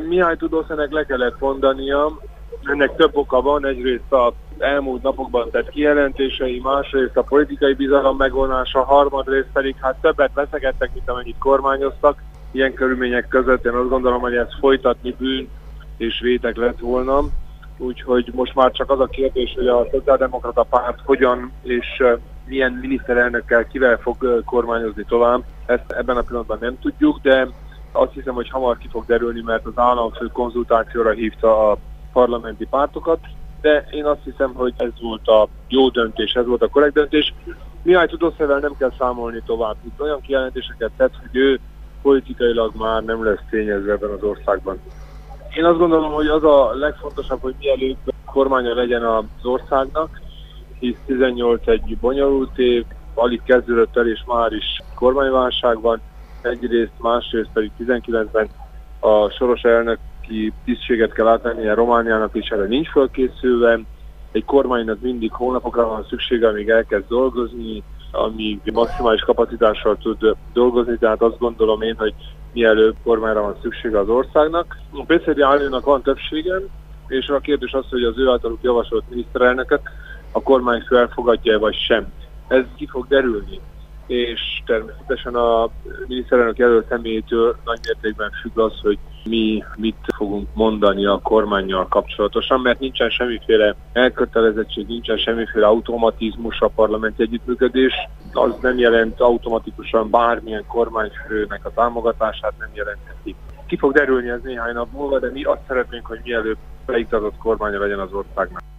Mihály Tudorcának le kellett mondania. Ennek több oka van, egyrészt az elmúlt napokban tett kijelentései, másrészt a politikai bizalom megvonása, harmadrészt pedig többet veszegettek, mint amennyit kormányoztak. Ilyen körülmények között én azt gondolom, hogy ezt folytatni bűn és vétek lett volna. Úgyhogy most már csak az a kérdés, hogy a Szociáldemokrata Párt hogyan és milyen miniszterelnökkel, kivel fog kormányozni tovább. Ezt ebben a pillanatban nem tudjuk, de azt hiszem, hogy hamar ki fog derülni, mert az államfő konzultációra hívta a parlamenti pártokat, de én azt hiszem, hogy ez volt a jó döntés, ez volt a korrekt döntés. Mihály Tudorcával nem kell számolni tovább. Itt olyan kijelentéseket tett, hogy ő politikailag már nem lesz tényező ebben az országban. Én azt gondolom, hogy az a legfontosabb, hogy mielőbb kormánya legyen az országnak, hisz 18 egy bonyolult év, alig kezdődött el, és már is kormányválság van, egyrészt, másrészt pedig 19-ben a soros elnöki tisztséget kell átvennie Romániának, és erre nincs fölkészülve. Egy kormánynak mindig hónapokra van szüksége, amíg elkezd dolgozni, amíg maximális kapacitással tud dolgozni, tehát azt gondolom én, hogy mielőbb kormányra van szüksége az országnak. A PSZDI állónak van többsége, és a kérdés az, hogy az ő általuk javasolt miniszterelnököt a kormányfő elfogadja vagy sem. Ez ki fog derülni, és természetesen a miniszterelnök jelölt személyétől nagy mértékben függ az, hogy mi mit fogunk mondani a kormánnyal kapcsolatosan, mert nincsen semmiféle elkötelezettség, nincsen semmiféle automatizmus a parlamenti együttműködés. Az nem jelent automatikusan bármilyen kormányfőnek a támogatását, nem jelentheti. Ki fog derülni ez néhány nap múlva, de mi azt szeretnénk, hogy mielőbb beiktatott kormánya legyen az országnak.